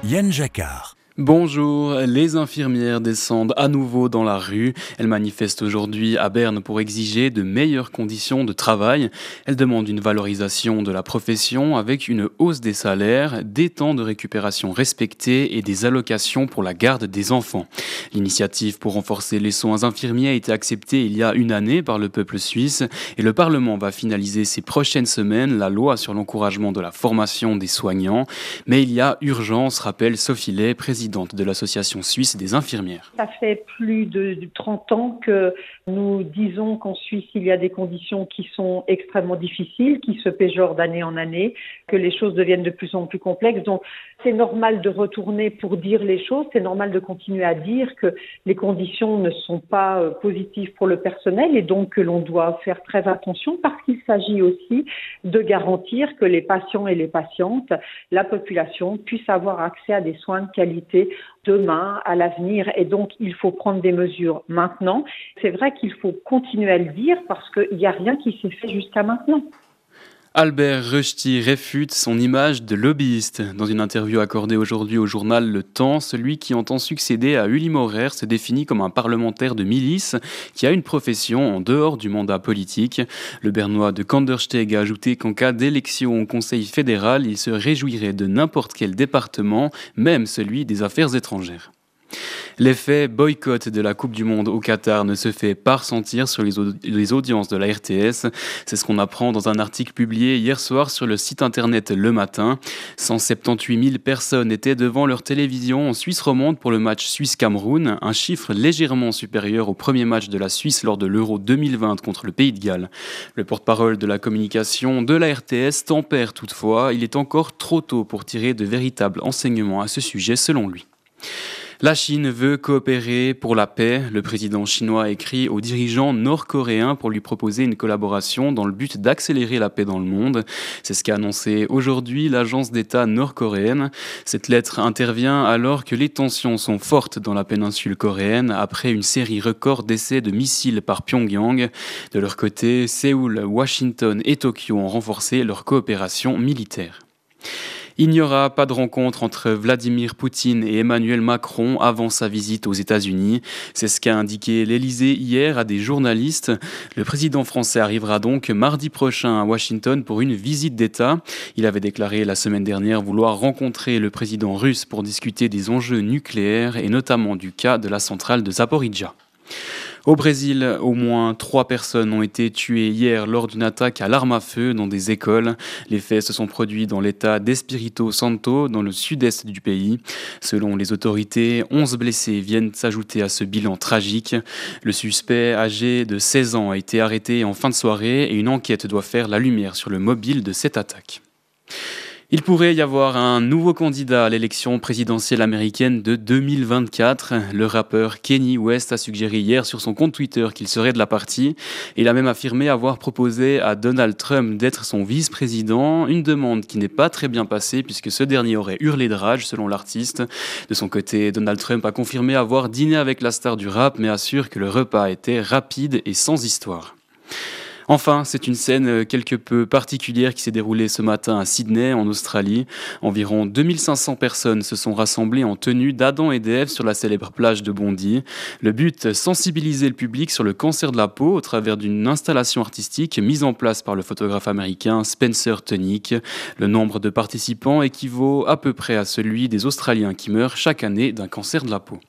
Yann Jacquard. Bonjour, les infirmières descendent à nouveau dans la rue. Elles manifestent aujourd'hui à Berne pour exiger de meilleures conditions de travail. Elles demandent une valorisation de la profession avec une hausse des salaires, des temps de récupération respectés et des allocations pour la garde des enfants. L'initiative pour renforcer les soins infirmiers a été acceptée il y a une année par le peuple suisse et le Parlement va finaliser ces prochaines semaines la loi sur l'encouragement de la formation des soignants. Mais il y a urgence, rappelle Sophie Lay, présidente de l'Association suisse des infirmières. Ça fait plus de 30 ans que nous disons qu'en Suisse, il y a des conditions qui sont extrêmement difficiles, qui se péjorent d'année en année, que les choses deviennent de plus en plus complexes. Donc, c'est normal de retourner pour dire les choses, c'est normal de continuer à dire que les conditions ne sont pas positives pour le personnel et donc que l'on doit faire très attention parce qu'il s'agit aussi de garantir que les patients et les patientes, la population, puissent avoir accès à des soins de qualité demain, à l'avenir, et donc il faut prendre des mesures maintenant. C'est vrai qu'il faut continuer à le dire parce qu'il n'y a rien qui s'est fait jusqu'à maintenant. Albert Rösti réfute son image de lobbyiste. Dans une interview accordée aujourd'hui au journal Le Temps, celui qui entend succéder à Uli Maurer se définit comme un parlementaire de milice qui a une profession en dehors du mandat politique. Le Bernois de Kandersteg a ajouté qu'en cas d'élection au Conseil fédéral, il se réjouirait de n'importe quel département, même celui des affaires étrangères. L'effet boycott de la Coupe du Monde au Qatar ne se fait pas ressentir sur les audiences de la RTS. C'est ce qu'on apprend dans un article publié hier soir sur le site internet Le Matin. 178 000 personnes étaient devant leur télévision en Suisse romande pour le match Suisse-Cameroun, un chiffre légèrement supérieur au premier match de la Suisse lors de l'Euro 2020 contre le Pays de Galles. Le porte-parole de la communication de la RTS tempère toutefois. Il est encore trop tôt pour tirer de véritables enseignements à ce sujet selon lui. La Chine veut coopérer pour la paix. Le président chinois a écrit aux dirigeants nord-coréens pour lui proposer une collaboration dans le but d'accélérer la paix dans le monde. C'est ce qu'a annoncé aujourd'hui l'agence d'État nord-coréenne. Cette lettre intervient alors que les tensions sont fortes dans la péninsule coréenne après une série record d'essais de missiles par Pyongyang. De leur côté, Séoul, Washington et Tokyo ont renforcé leur coopération militaire. Il n'y aura pas de rencontre entre Vladimir Poutine et Emmanuel Macron avant sa visite aux États-Unis. C'est ce qu'a indiqué l'Élysée hier à des journalistes. Le président français arrivera donc mardi prochain à Washington pour une visite d'État. Il avait déclaré la semaine dernière vouloir rencontrer le président russe pour discuter des enjeux nucléaires et notamment du cas de la centrale de Zaporijjia. Au Brésil, au moins 3 personnes ont été tuées hier lors d'une attaque à l'arme à feu dans des écoles. Les faits se sont produits dans l'état d'Espírito Santo, dans le sud-est du pays. Selon les autorités, 11 blessés viennent s'ajouter à ce bilan tragique. Le suspect, âgé de 16 ans, a été arrêté en fin de soirée et une enquête doit faire la lumière sur le mobile de cette attaque. Il pourrait y avoir un nouveau candidat à l'élection présidentielle américaine de 2024. Le rappeur Kanye West a suggéré hier sur son compte Twitter qu'il serait de la partie. Il a même affirmé avoir proposé à Donald Trump d'être son vice-président, une demande qui n'est pas très bien passée puisque ce dernier aurait hurlé de rage selon l'artiste. De son côté, Donald Trump a confirmé avoir dîné avec la star du rap mais assure que le repas était rapide et sans histoire. Enfin, c'est une scène quelque peu particulière qui s'est déroulée ce matin à Sydney, en Australie. Environ 2500 personnes se sont rassemblées en tenue d'Adam et d'Ève sur la célèbre plage de Bondi. Le but, sensibiliser le public sur le cancer de la peau au travers d'une installation artistique mise en place par le photographe américain Spencer Tunick. Le nombre de participants équivaut à peu près à celui des Australiens qui meurent chaque année d'un cancer de la peau.